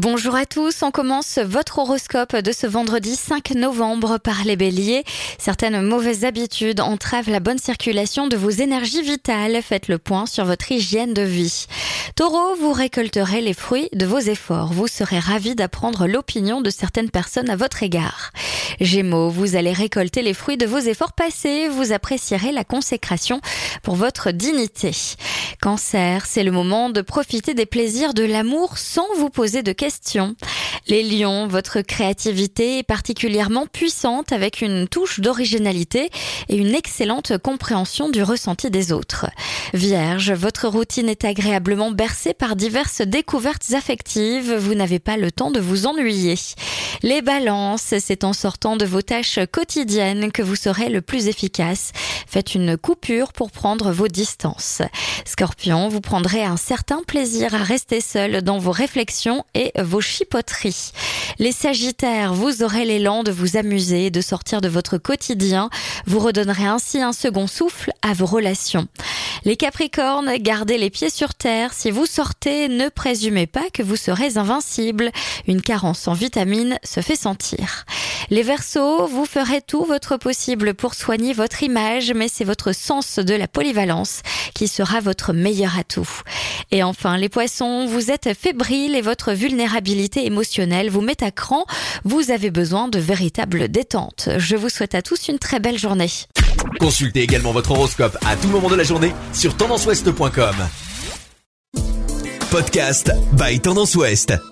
Bonjour à tous, on commence votre horoscope de ce vendredi 5 novembre par les béliers. Certaines mauvaises habitudes entravent la bonne circulation de vos énergies vitales. Faites le point sur votre hygiène de vie. Taureau, vous récolterez les fruits de vos efforts. Vous serez ravi d'apprendre l'opinion de certaines personnes à votre égard. Gémeaux, vous allez récolter les fruits de vos efforts passés. Vous apprécierez la consécration pour votre dignité. Cancer, c'est le moment de profiter des plaisirs de l'amour sans vous poser de questions. Les lions, votre créativité est particulièrement puissante avec une touche d'originalité et une excellente compréhension du ressenti des autres. Vierge, votre routine est agréablement bercée par diverses découvertes affectives. Vous n'avez pas le temps de vous ennuyer. Les balances, c'est en sortant de vos tâches quotidiennes que vous serez le plus efficace. Faites une coupure pour prendre vos distances. Scorpion, vous prendrez un certain plaisir à rester seul dans vos réflexions et vos chipoteries. Les Sagittaires, vous aurez l'élan de vous amuser et de sortir de votre quotidien. Vous redonnerez ainsi un second souffle à vos relations. Les Capricornes, gardez les pieds sur terre. Si vous sortez, ne présumez pas que vous serez invincible. Une carence en vitamines se fait sentir. Les Verseaux, vous ferez tout votre possible pour soigner votre image, mais c'est votre sens de la polyvalence qui sera votre meilleur atout. Et enfin, les Poissons, vous êtes fébriles et votre vulnérabilité émotionnelle vous met à cran. Vous avez besoin de véritable détente. Je vous souhaite à tous une très belle journée. Consultez également votre horoscope à tout moment de la journée sur tendanceouest.com. Podcast by Tendance Ouest.